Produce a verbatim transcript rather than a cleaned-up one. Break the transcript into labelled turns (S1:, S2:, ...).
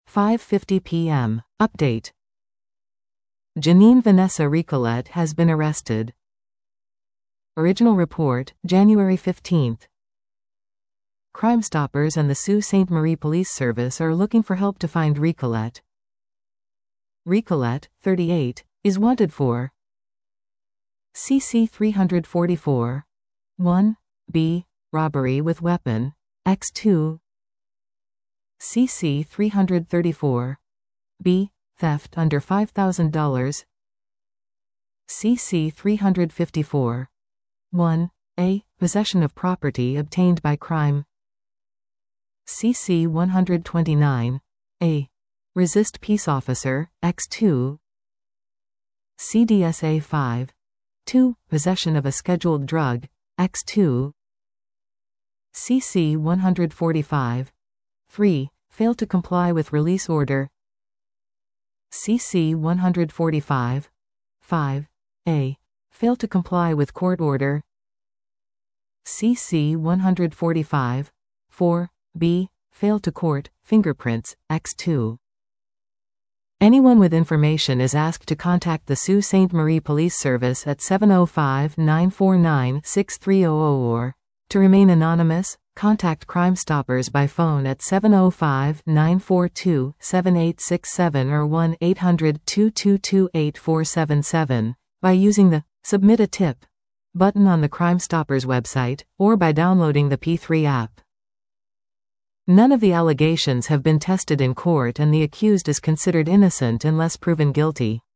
S1: five fifty p m Update. Janine Vanessa Recollette has been arrested. Original report, January fifteenth. Crime Stoppers and the Sault Ste. Marie Police Service are looking for help to find Recollette. Recollette, thirty-eight, is wanted for C C three forty-four, one B, robbery with weapon, X two, C C three thirty-four, B, theft under five thousand dollars, C C three fifty-four, one A, possession of property obtained by crime, C C one twenty-nine, A, resist peace officer, X two, C D S A five, two, possession of a scheduled drug, X two, C C one forty-five, three, fail to comply with release order, C C one forty-five, five A, fail to comply with court order, C C one forty-five, four B, fail to court, fingerprints, X two. Anyone with information is asked to contact the Sault Ste. Marie Police Service at seven oh five, nine four nine, six three hundred or, to remain anonymous, contact Crime Stoppers by phone at seven oh five, nine four two, seven eight six seven or one eight hundred, two two two, eight four seven seven, by using the Submit a Tip button on the Crime Stoppers website, or by downloading the P three app. None of the allegations have been tested in court and the accused is considered innocent unless proven guilty.